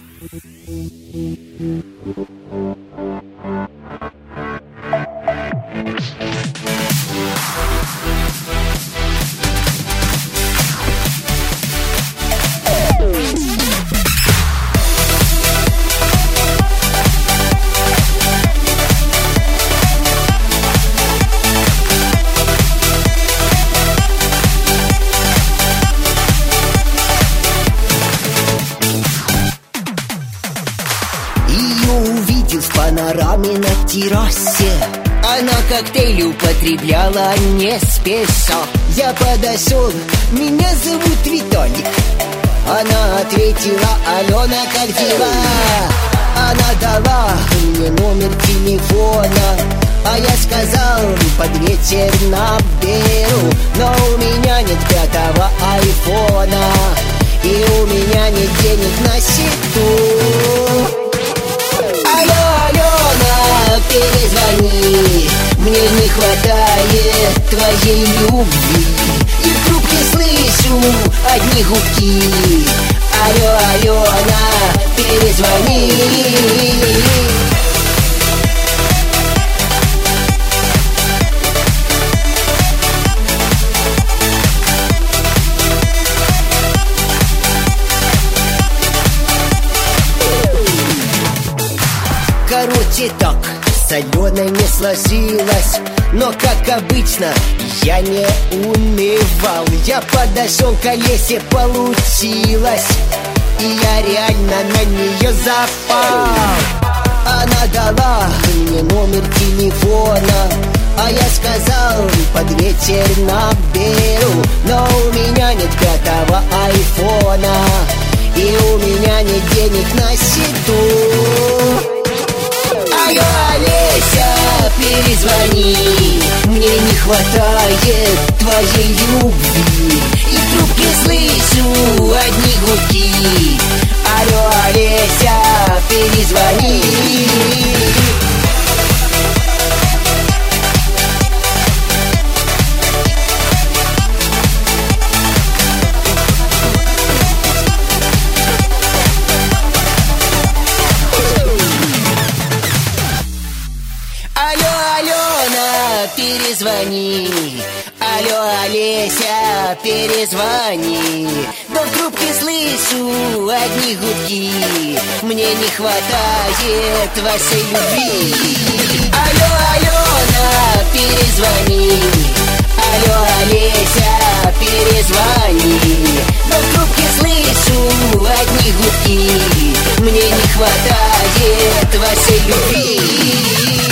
В панораме на террасе она коктейли употребляла не спеша. Я подошел, меня зовут Виталик. Она ответила: Алена, как дела? Она дала мне номер телефона, а я сказал: под вечер наберу. Но у меня нет 5-го айфона, и у меня нет денег на счету. Перезвони, мне не хватает твоей любви. И в трубке слышу одни гудки. Алло, Алена, перезвони. Короче так, с Аленой не сложилось, но, как обычно, я не унывал. Я подошел к Олесе, получилось, и я реально на нее запал. Она дала мне номер телефона, а я сказал: под вечер наберу. Но у меня нет 5-го айфона, и у меня нет денег на счету. Алло, Олеся, перезвони, мне не хватает твоей любви. И в трубке слышу одни гудки. Алло, Олеся, перезвони. Перезвони, алло, Олеся, перезвони. Но в трубке слышу одни гудки. Мне не хватает вашей любви. Алло, Алена, перезвони. Алло, Олеся, перезвони. Но в трубке слышу одни гудки. Мне не хватает вашей любви.